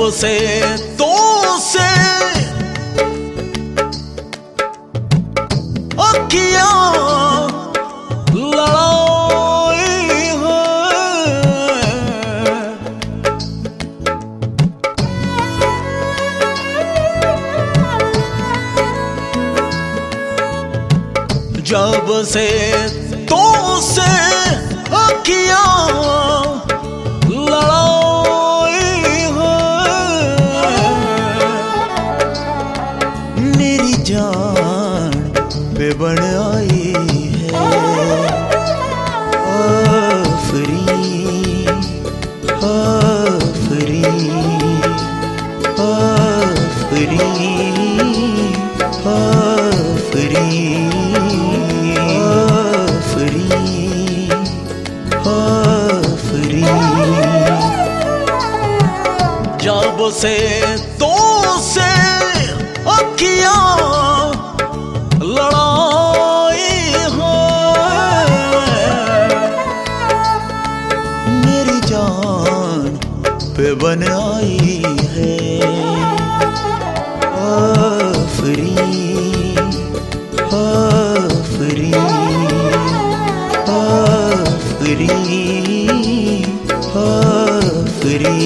से तो से अखियां लड़ाई है, जब से तो से अखियां लड़ाई है, मेरी जान पे बन आई है आफरी आफरी आफरी आफरी आफरी। जब से तो से अखियां लड़ाई है, मेरी जान पे बन आई है आफरी आफरी आफरी आफरी।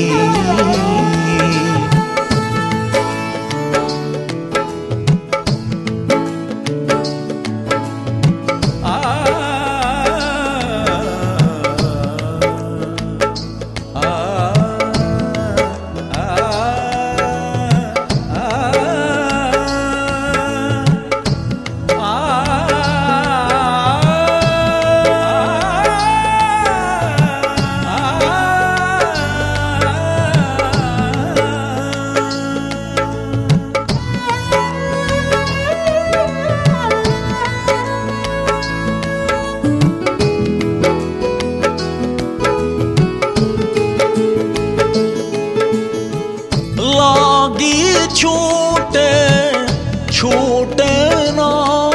छूटे छूटे ना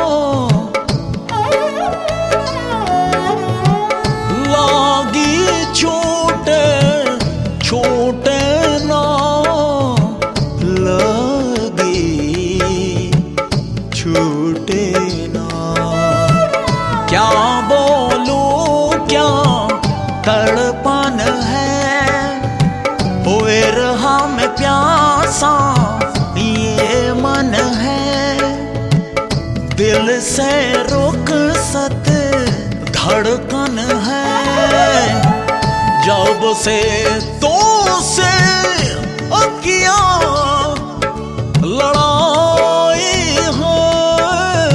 लागी, छूटे छूटे ना लगी, छूटे ना। क्या बोलूं क्या तड़पन है, होए रहा मैं प्यासा ये मन है, दिल से रुखसत धड़कन है। जब से तो से अखियां लड़ाई है,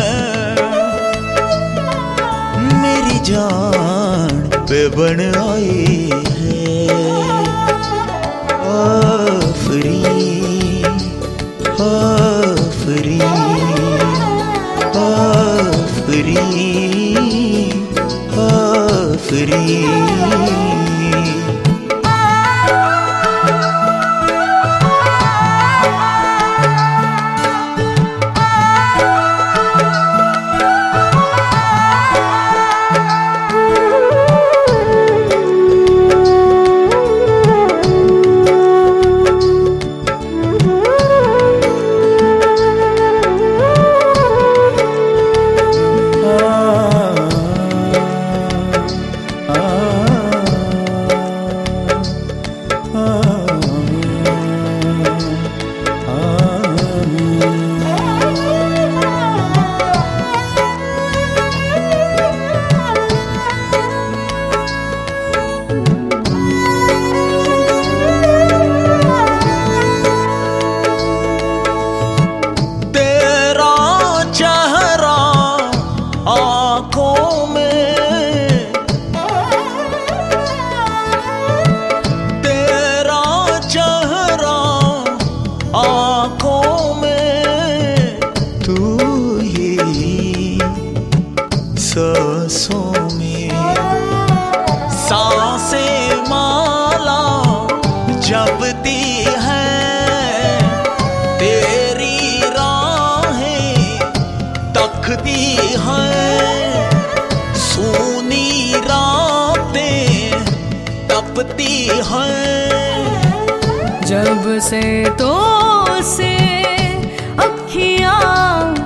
मेरी जान पे बन आई है आफरी आफरी आफरी आफरी। सांसों में सांसें माला जपती है, तेरी राहें तकती हैं, सूनी रातें तपती हैं। जब से तो से अखियां